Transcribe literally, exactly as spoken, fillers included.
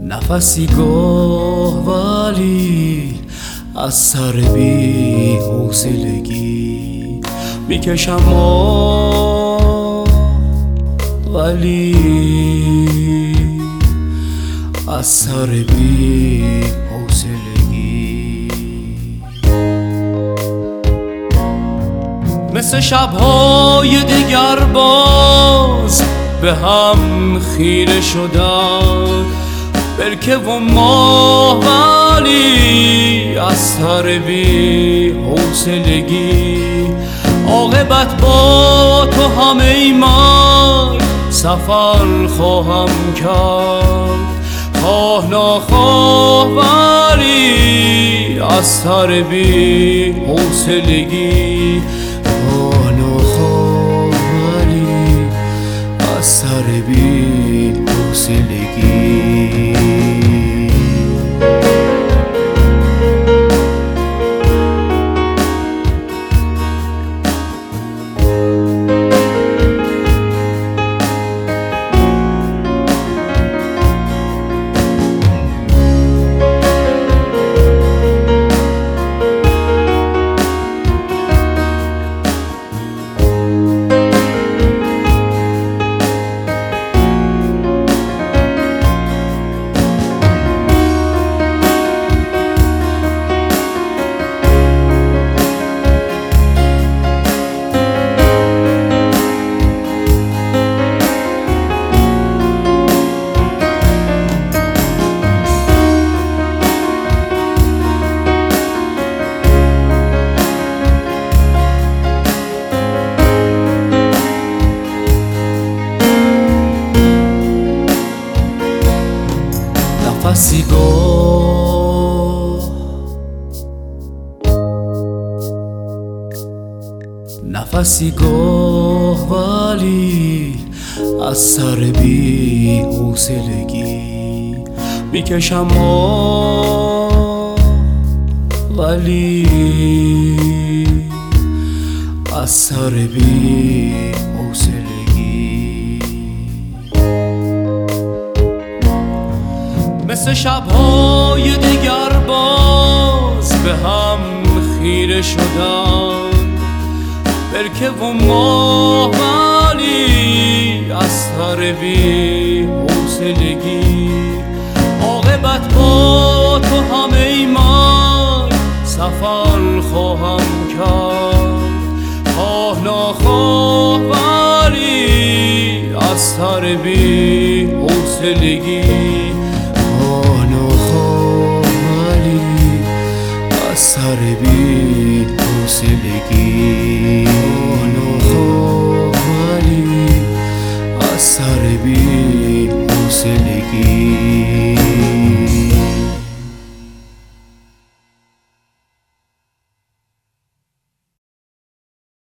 نفسی گاه ولی از سر بی حوصلگی میکشم ما، ولی از سر بی حوصلگی مثل شبهای دیگر باز به هم خیره شدن، برکه و ماه ولی از سر بی حوصلگی. عاقبت با تو همه ای من سفر خواهم کرد، خواه نخواه ولی از سر بی حوصلگی. خواه نخواه ولی از سر بی حوصلگی. نفسی گاه نفسی گاه ولی از سر بی حوصلگی میکشم ما، ولی از سر بی حوصلگی. مثل شبهای دیگر باز به هم خیره شدن، برکه و ماه ولی از سر بی حوصلگی. عاقبت با تو همه ای من سفر خواهم کرد، خواه نخواه ولی از سر بی حوصلگی. خواه نخواه ولی از سر بی حوصلگی.